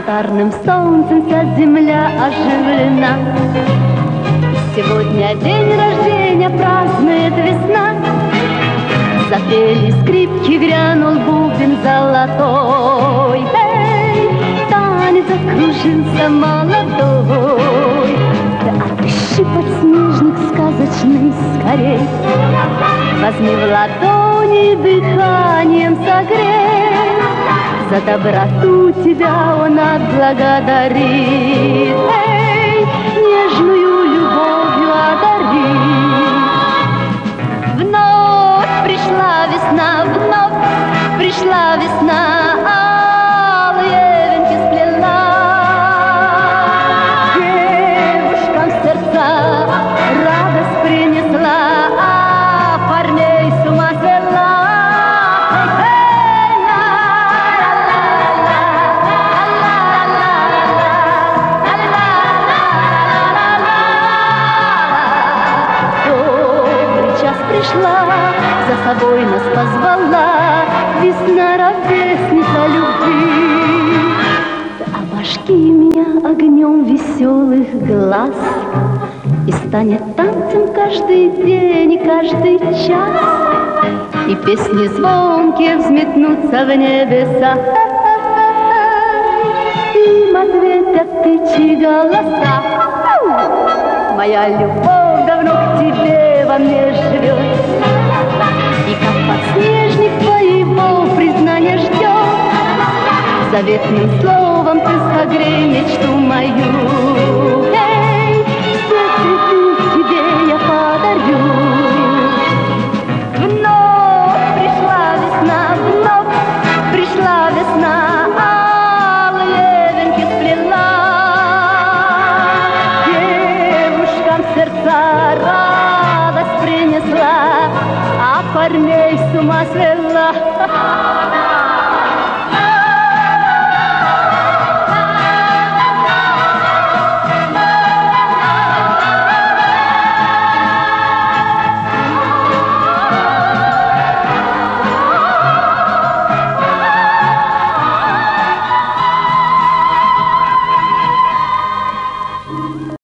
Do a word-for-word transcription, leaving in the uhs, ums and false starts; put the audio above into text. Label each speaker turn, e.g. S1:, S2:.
S1: Янтарным солнцем вся земля оживлена. Сегодня день рождения празднует весна. Запели скрипки, грянул бубен золотой. Эй, танец закружился молодой. Да отыщи подснежник сказочный скорей. Возьми в ладони, дыханием согрей. За доброту тебя он отблагодарит. Эй, нежную любовью одари. Вновь пришла весна, вновь пришла весна, алые венки сплела. Девушкам в сердца радость принесла, а парней с ума свела. Пришла, за собой нас позвала весна, ровесница любви. Ты обожги меня огнем веселых глаз, и станет танцем каждый день и каждый час, и песни звонкие взметнутся в небеса, им ответят тысячи голоса. Моя любовь давно к тебе во мне живет, и как подснежник твоего признания ждет. Заветным словом ты согрей мечту мою. Эй, все цветы тебе я подарю. Вновь пришла весна, вновь пришла весна, алые венки сплела. Девушкам сердца радость принесла, а парней с ума свела.